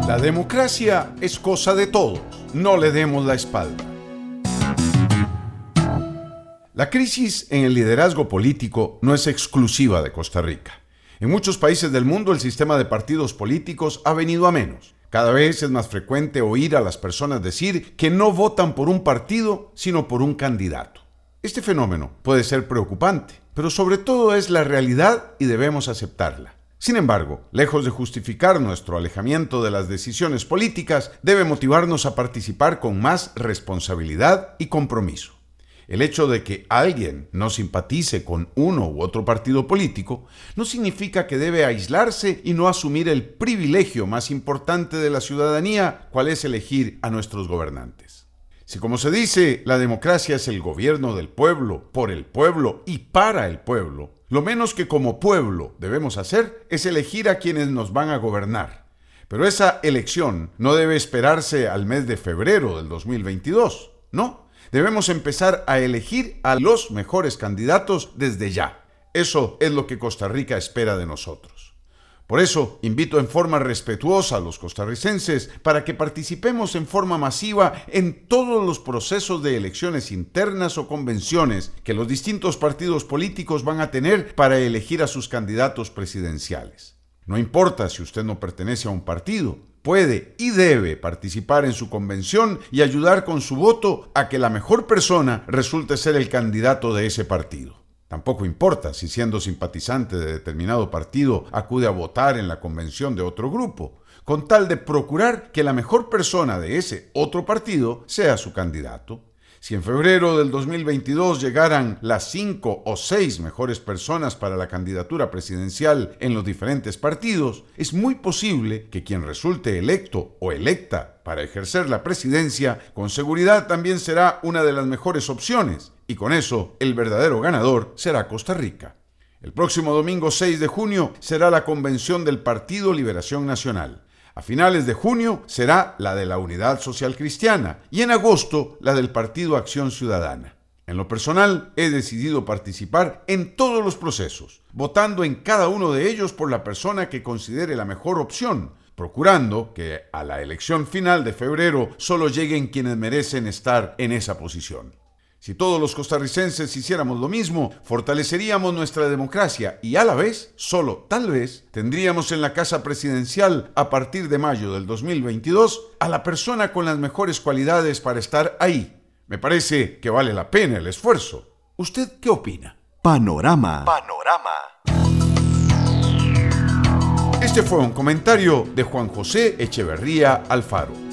La democracia es cosa de todos, no le demos la espalda. La crisis en el liderazgo político no es exclusiva de Costa Rica. En muchos países del mundo el sistema de partidos políticos ha venido a menos. Cada vez es más frecuente oír a las personas decir que no votan por un partido, sino por un candidato. Este fenómeno puede ser preocupante, pero sobre todo es la realidad y debemos aceptarla. Sin embargo, lejos de justificar nuestro alejamiento de las decisiones políticas, debe motivarnos a participar con más responsabilidad y compromiso. El hecho de que alguien no simpatice con uno u otro partido político no significa que debe aislarse y no asumir el privilegio más importante de la ciudadanía, cual es elegir a nuestros gobernantes. Si, como se dice, la democracia es el gobierno del pueblo, por el pueblo y para el pueblo, lo menos que como pueblo debemos hacer es elegir a quienes nos van a gobernar. Pero esa elección no debe esperarse al mes de febrero del 2022, ¿no? Debemos empezar a elegir a los mejores candidatos desde ya. Eso es lo que Costa Rica espera de nosotros. Por eso, invito en forma respetuosa a los costarricenses para que participemos en forma masiva en todos los procesos de elecciones internas o convenciones que los distintos partidos políticos van a tener para elegir a sus candidatos presidenciales. No importa si usted no pertenece a un partido, puede y debe participar en su convención y ayudar con su voto a que la mejor persona resulte ser el candidato de ese partido. Tampoco importa si siendo simpatizante de determinado partido acude a votar en la convención de otro grupo, con tal de procurar que la mejor persona de ese otro partido sea su candidato. Si en febrero del 2022 llegaran las 5 o 6 mejores personas para la candidatura presidencial en los diferentes partidos, es muy posible que quien resulte electo o electa para ejercer la presidencia, con seguridad también será una de las mejores opciones, y con eso el verdadero ganador será Costa Rica. El próximo domingo 6 de junio será la convención del Partido Liberación Nacional. A finales de junio será la de la Unidad Social Cristiana y en agosto la del Partido Acción Ciudadana. En lo personal, he decidido participar en todos los procesos, votando en cada uno de ellos por la persona que considere la mejor opción, procurando que a la elección final de febrero solo lleguen quienes merecen estar en esa posición. Si todos los costarricenses hiciéramos lo mismo, fortaleceríamos nuestra democracia y a la vez, solo tal vez, tendríamos en la casa presidencial a partir de mayo del 2022 a la persona con las mejores cualidades para estar ahí. Me parece que vale la pena el esfuerzo. ¿Usted qué opina? Panorama. Este fue un comentario de Juan José Echeverría Alfaro.